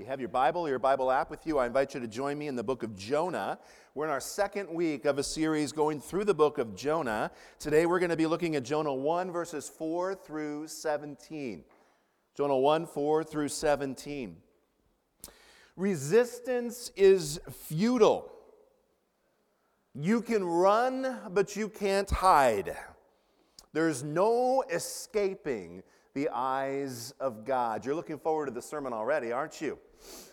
you have your Bible or your Bible app with you, I invite you to join me in the book of Jonah. We're in our second week of a series going through the book of Jonah. Today we're going to be looking at Jonah 1, verses 4 through 17. Jonah 1, 4 through 17. Resistance is futile. You can run, but you can't hide. There's no escaping the eyes of God. You're looking forward to the sermon already, aren't you?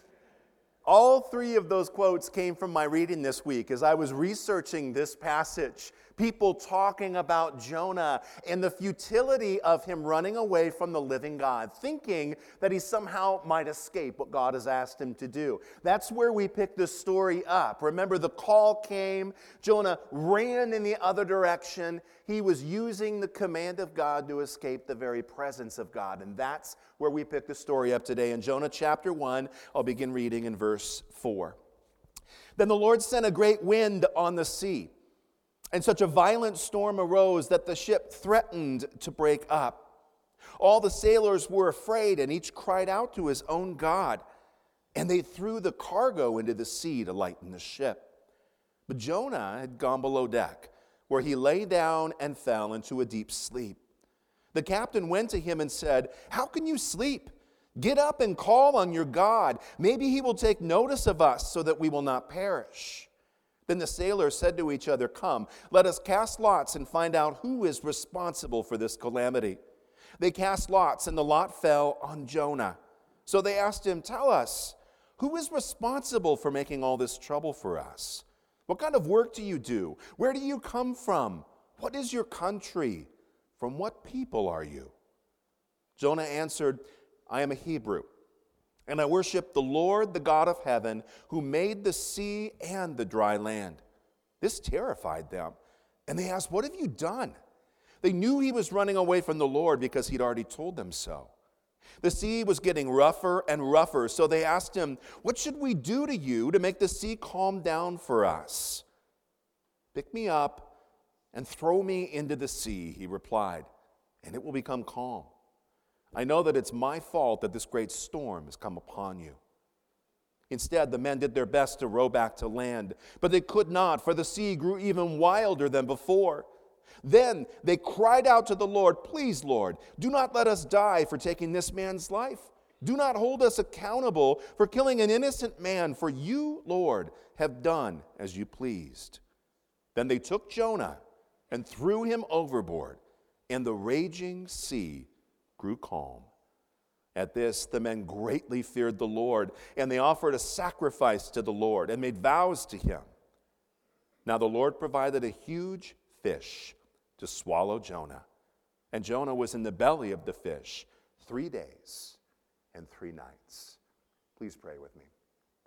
All three of those quotes came from my reading this week as I was researching this passage. People talking about Jonah and the futility of him running away from the living God, thinking that he somehow might escape what God has asked him to do. That's where we pick this story up. Remember, the call came. Jonah ran in the other direction. He was using the command of God to escape the very presence of God. And that's where we pick the story up today. In Jonah chapter 1, I'll begin reading in verse 4. Then the Lord sent a great wind on the sea, and such a violent storm arose that the ship threatened to break up. All the sailors were afraid, and each cried out to his own God. And they threw the cargo into the sea to lighten the ship. But Jonah had gone below deck, where he lay down and fell into a deep sleep. The captain went to him and said, "How can you sleep? Get up and call on your God. Maybe he will take notice of us so that we will not perish." Then the sailors said to each other, "Come, let us cast lots and find out who is responsible for this calamity." They cast lots, and the lot fell on Jonah. So they asked him, "Tell us, who is responsible for making all this trouble for us? What kind of work do you do? Where do you come from? What is your country? From what people are you?" Jonah answered, "I am a Hebrew, and I worship the Lord, the God of heaven, who made the sea and the dry land." This terrified them, and they asked, "What have you done?" They knew he was running away from the Lord because he'd already told them so. The sea was getting rougher and rougher, so they asked him, "What should we do to you to make the sea calm down for us?" "Pick me up and throw me into the sea," he replied, "and it will become calm. I know that it's my fault that this great storm has come upon you." Instead, the men did their best to row back to land, but they could not, for the sea grew even wilder than before. Then they cried out to the Lord, "Please, Lord, do not let us die for taking this man's life. Do not hold us accountable for killing an innocent man, for you, Lord, have done as you pleased." Then they took Jonah and threw him overboard, and the raging sea grew calm. At this, the men greatly feared the Lord, and they offered a sacrifice to the Lord and made vows to him. Now the Lord provided a huge fish to swallow Jonah, and Jonah was in the belly of the fish 3 days and 3 nights. Please pray with me.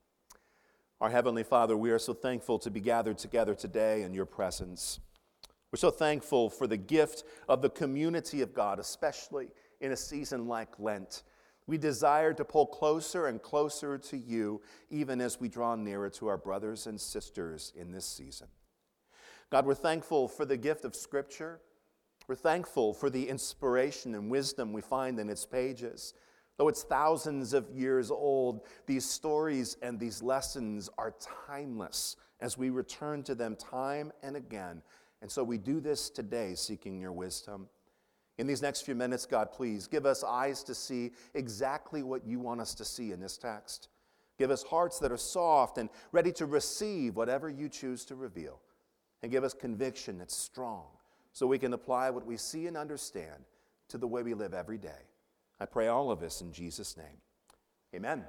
Our Heavenly Father, we are so thankful to be gathered together today in your presence. We're so thankful for the gift of the community of God, especially in a season like Lent. We desire to pull closer and closer to you, even as we draw nearer to our brothers and sisters in this season. God, we're thankful for the gift of Scripture. We're thankful for the inspiration and wisdom we find in its pages. Though it's thousands of years old, these stories and these lessons are timeless as we return to them time and again. And so we do this today, seeking your wisdom. In these next few minutes, God, please give us eyes to see exactly what you want us to see in this text. Give us hearts that are soft and ready to receive whatever you choose to reveal. And give us conviction that's strong so we can apply what we see and understand to the way we live every day. I pray all of this in Jesus' name. Amen.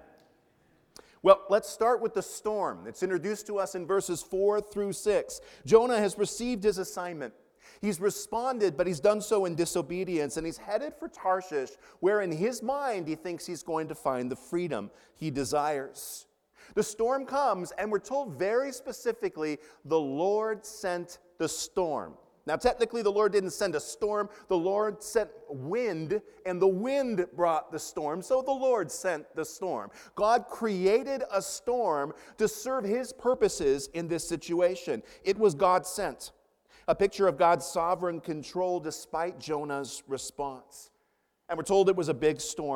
Well, let's start with the storm. It's introduced to us in verses 4 through 6. Jonah has received his assignment. He's responded, but he's done so in disobedience, and he's headed for Tarshish, where in his mind he thinks he's going to find the freedom he desires. The storm comes, and we're told very specifically, the Lord sent the storm. Now, technically, the Lord didn't send a storm. The Lord sent wind, and the wind brought the storm, so the Lord sent the storm. God created a storm to serve his purposes in this situation. It was God sent. A picture of God's sovereign control despite Jonah's response. And we're told it was a big storm.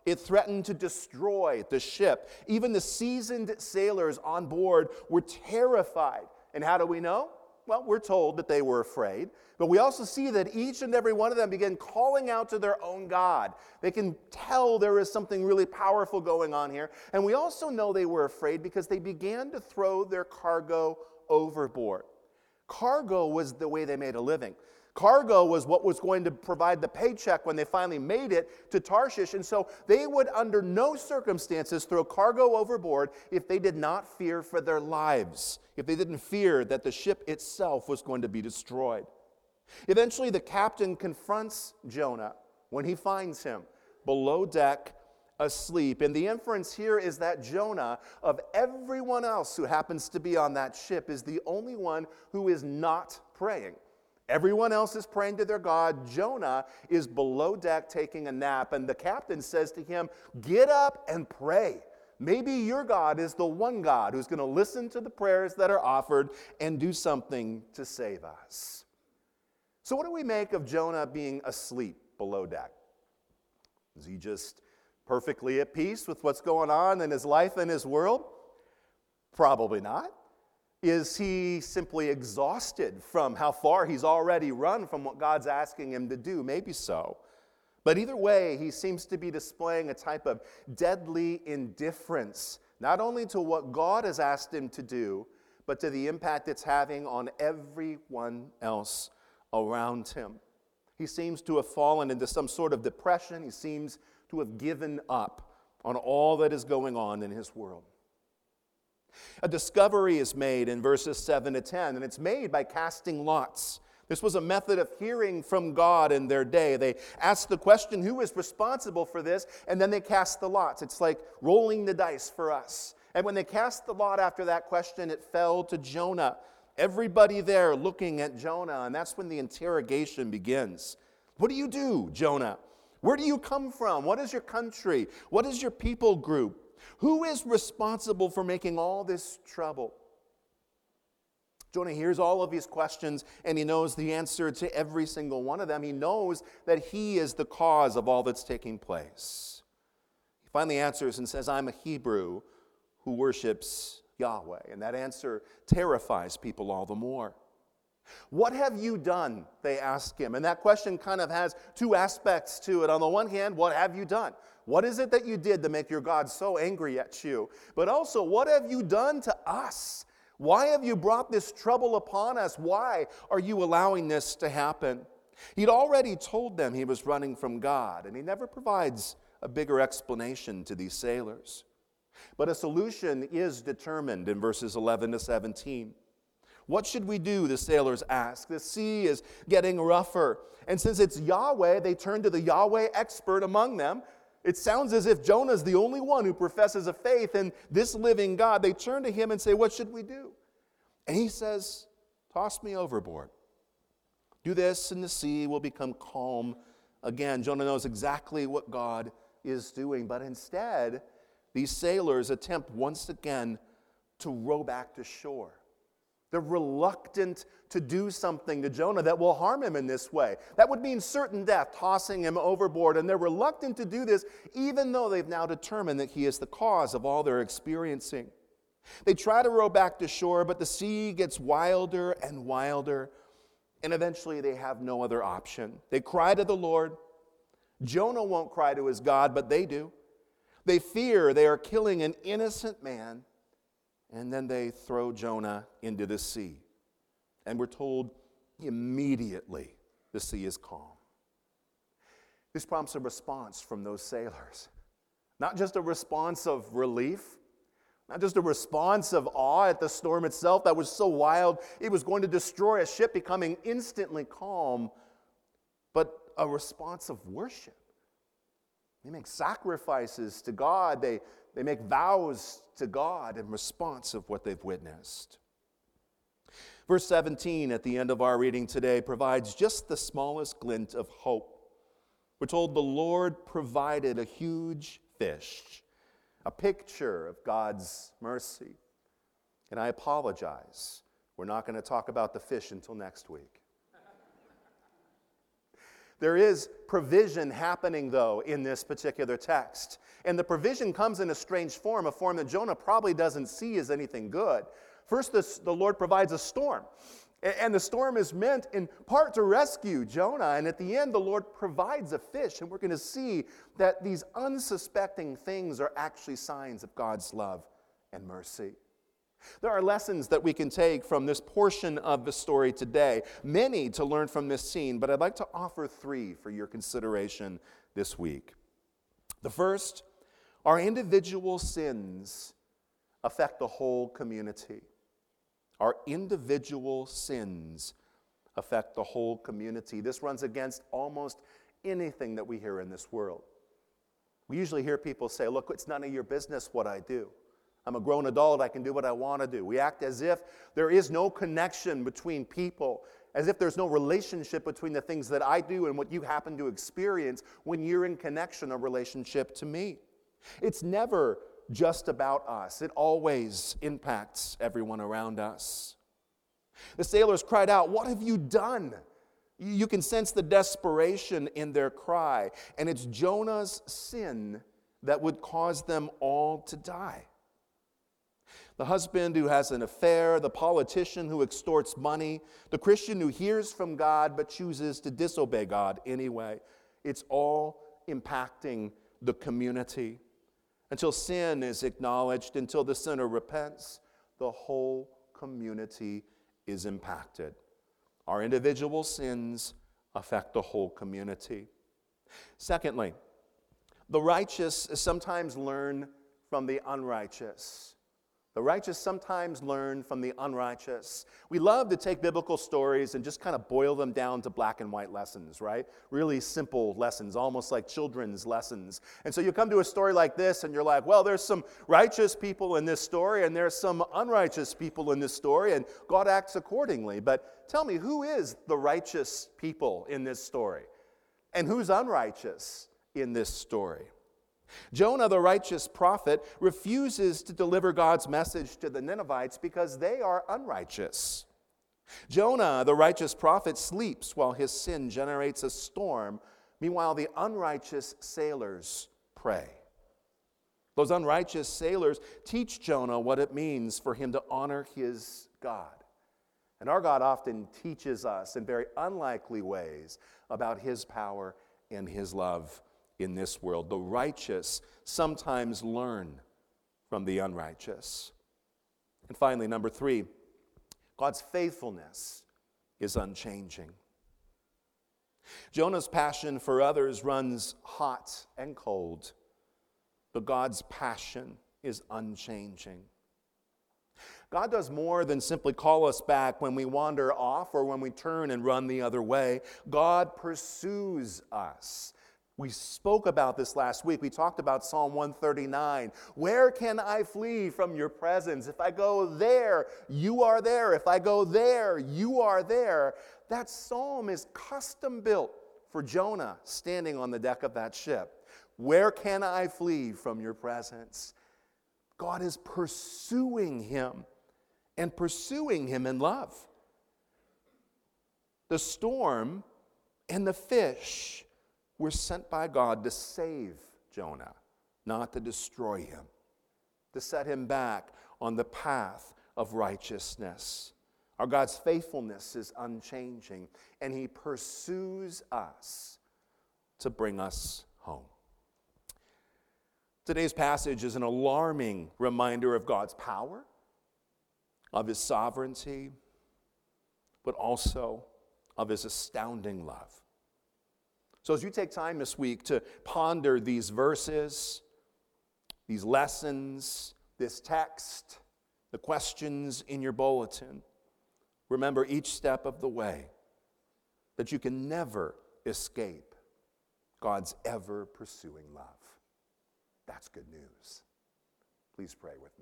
It threatened to destroy the ship. Even the seasoned sailors on board were terrified. And how do we know? Well, we're told that they were afraid. But we also see that each and every one of them began calling out to their own God. They can tell there is something really powerful going on here. And we also know they were afraid because they began to throw their cargo overboard. Cargo was the way they made a living. Cargo was what was going to provide the paycheck when they finally made it to Tarshish. And so they would under no circumstances throw cargo overboard if they did not fear for their lives, if they didn't fear that the ship itself was going to be destroyed. Eventually, the captain confronts Jonah when he finds him below deck asleep. And the inference here is that Jonah, of everyone else who happens to be on that ship, is the only one who is not praying. Everyone else is praying to their God. Jonah is below deck taking a nap, and the captain says to him, "Get up and pray. Maybe your God is the one God who's going to listen to the prayers that are offered and do something to save us." So what do we make of Jonah being asleep below deck? Is he just perfectly at peace with what's going on in his life and his world? Probably not. Is he simply exhausted from how far he's already run from what God's asking him to do? Maybe so. But either way, he seems to be displaying a type of deadly indifference, not only to what God has asked him to do, but to the impact it's having on everyone else around him. He seems to have fallen into some sort of depression. He seems to have given up on all that is going on in his world. A discovery is made in verses 7 to 10, and it's made by casting lots. This was a method of hearing from God in their day. They asked the question, who is responsible for this? And then they cast the lots. It's like rolling the dice for us. And when they cast the lot after that question, it fell to Jonah. Everybody there looking at Jonah, and that's when the interrogation begins. What do you do, Jonah? Where do you come from? What is your country? What is your people group? Who is responsible for making all this trouble? Jonah hears all of these questions, and he knows the answer to every single one of them. He knows that he is the cause of all that's taking place. He finally answers and says, "I'm a Hebrew who worships Yahweh." And that answer terrifies people all the more. "What have you done?" they ask him. And that question kind of has two aspects to it. On the one hand, what have you done? What is it that you did to make your God so angry at you? But also, what have you done to us? Why have you brought this trouble upon us? Why are you allowing this to happen? He'd already told them he was running from God, and he never provides a bigger explanation to these sailors. But a solution is determined in verses 11 to 17. What should we do, the sailors ask. The sea is getting rougher. And since it's Yahweh, they turn to the Yahweh expert among them. It sounds as if Jonah's the only one who professes a faith in this living God. They turn to him and say, "What should we do?" And he says, "Toss me overboard. Do this and the sea will become calm again." Jonah knows exactly what God is doing, but instead, these sailors attempt once again to row back to shore. They're reluctant to do something to Jonah that will harm him in this way. That would mean certain death, tossing him overboard. And they're reluctant to do this, even though they've now determined that he is the cause of all they're experiencing. They try to row back to shore, but the sea gets wilder and wilder. And eventually they have no other option. They cry to the Lord. Jonah won't cry to his God, but they do. They fear they are killing an innocent man. And then they throw Jonah into the sea. And we're told immediately the sea is calm. This prompts a response from those sailors. Not just a response of relief, not just a response of awe at the storm itself that was so wild it was going to destroy a ship, becoming instantly calm, but a response of worship. They make sacrifices to God. They make vows to God in response of what they've witnessed. Verse 17 at the end of our reading today provides just the smallest glint of hope. We're told the Lord provided a huge fish, a picture of God's mercy. And I apologize. We're not going to talk about the fish until next week. There is provision happening, though, in this particular text. And the provision comes in a strange form, a form that Jonah probably doesn't see as anything good. First, the Lord provides a storm. And the storm is meant in part to rescue Jonah. And at the end, the Lord provides a fish. And we're going to see that these unsuspecting things are actually signs of God's love and mercy. There are lessons that we can take from this portion of the story today, many to learn from this scene, but I'd like to offer 3 for your consideration this week. The first, our individual sins affect the whole community. Our individual sins affect the whole community. This runs against almost anything that we hear in this world. We usually hear people say, look, it's none of your business what I do. I'm a grown adult, I can do what I want to do. We act as if there is no connection between people, as if there's no relationship between the things that I do and what you happen to experience when you're in connection or relationship to me. It's never just about us. It always impacts everyone around us. The sailors cried out, "What have you done?" You can sense the desperation in their cry, and it's Jonah's sin that would cause them all to die. The husband who has an affair, the politician who extorts money, the Christian who hears from God but chooses to disobey God anyway. It's all impacting the community. Until sin is acknowledged, until the sinner repents, the whole community is impacted. Our individual sins affect the whole community. Secondly, the righteous sometimes learn from the unrighteous. The righteous sometimes learn from the unrighteous. We love to take biblical stories and just kind of boil them down to black and white lessons, right? Really simple lessons, almost like children's lessons. And so you come to a story like this and you're like, well, there's some righteous people in this story and there's some unrighteous people in this story, and God acts accordingly. But tell me, who is the righteous people in this story? And who's unrighteous in this story? Jonah, the righteous prophet, refuses to deliver God's message to the Ninevites because they are unrighteous. Jonah, the righteous prophet, sleeps while his sin generates a storm. Meanwhile, the unrighteous sailors pray. Those unrighteous sailors teach Jonah what it means for him to honor his God. And our God often teaches us in very unlikely ways about his power and his love in this world. The righteous sometimes learn from the unrighteous. And finally, number 3, God's faithfulness is unchanging. Jonah's passion for others runs hot and cold, but God's passion is unchanging. God does more than simply call us back when we wander off or when we turn and run the other way. God pursues us. We spoke about this last week. We talked about Psalm 139. Where can I flee from your presence? If I go there, you are there. If I go there, you are there. That psalm is custom built for Jonah standing on the deck of that ship. Where can I flee from your presence? God is pursuing him and pursuing him in love. The storm and the fish were sent by God to save Jonah, not to destroy him, to set him back on the path of righteousness. Our God's faithfulness is unchanging, and he pursues us to bring us home. Today's passage is an alarming reminder of God's power, of his sovereignty, but also of his astounding love. So as you take time this week to ponder these verses, these lessons, this text, the questions in your bulletin, remember each step of the way that you can never escape God's ever-pursuing love. That's good news. Please pray with me.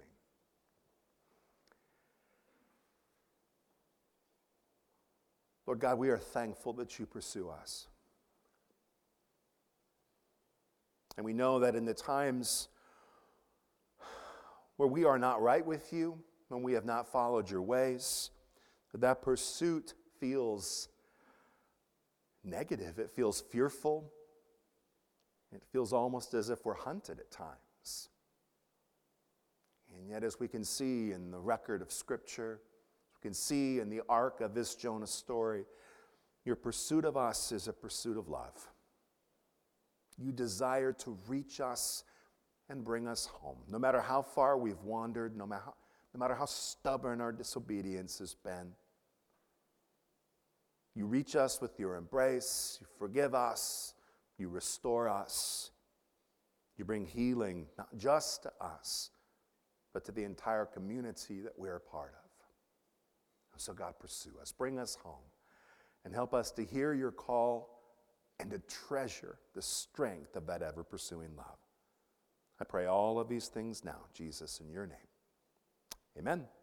Lord God, we are thankful that you pursue us. And we know that in the times where we are not right with you, when we have not followed your ways, that pursuit feels negative. It feels fearful. It feels almost as if we're hunted at times. And yet, as we can see in the record of Scripture, we can see in the arc of this Jonah story, your pursuit of us is a pursuit of love. You desire to reach us and bring us home. No matter how far we've wandered, no matter how stubborn our disobedience has been, you reach us with your embrace, you forgive us, you restore us, you bring healing not just to us, but to the entire community that we're a part of. So God, pursue us, bring us home, and help us to hear your call and to treasure the strength of that ever-pursuing love. I pray all of these things now, Jesus, in your name. Amen.